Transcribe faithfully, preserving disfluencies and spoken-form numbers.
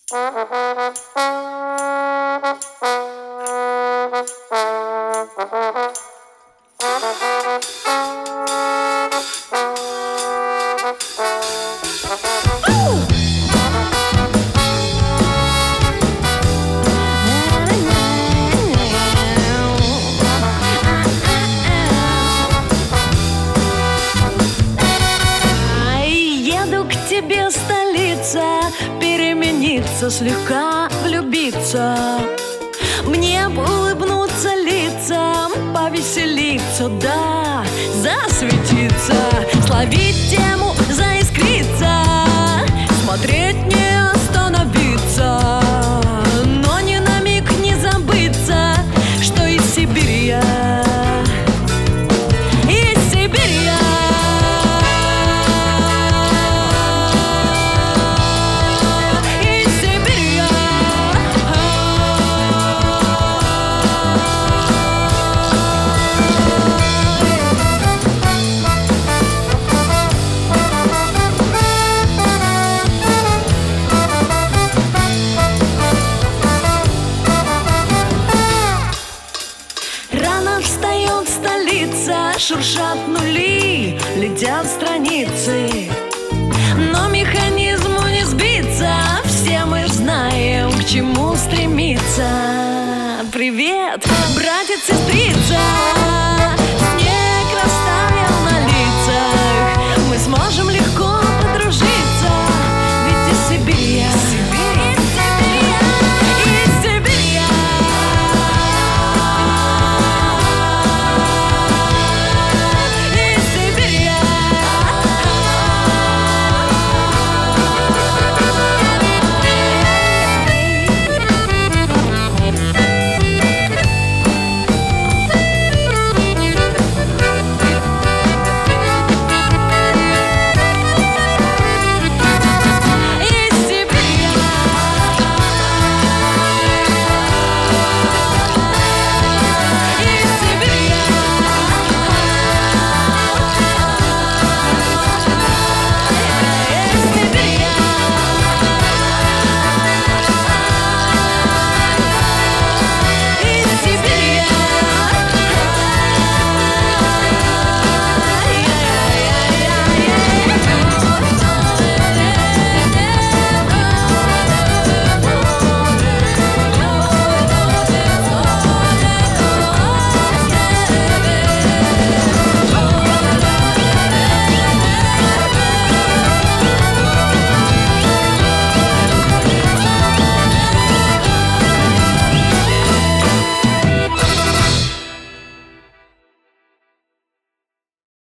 Тебе столица, перемениться, слегка влюбиться. Мне бы улыбнуться лицам, повеселиться, да, засветиться, словить тему, заискриться, смотреть, не остановиться, но ни на миг не забыться, что из Сибири я. Встает столица, шуршат нули, летят страницы, но механизму не сбиться, все мы знаем, к чему стремиться. Привет, братец и сестры.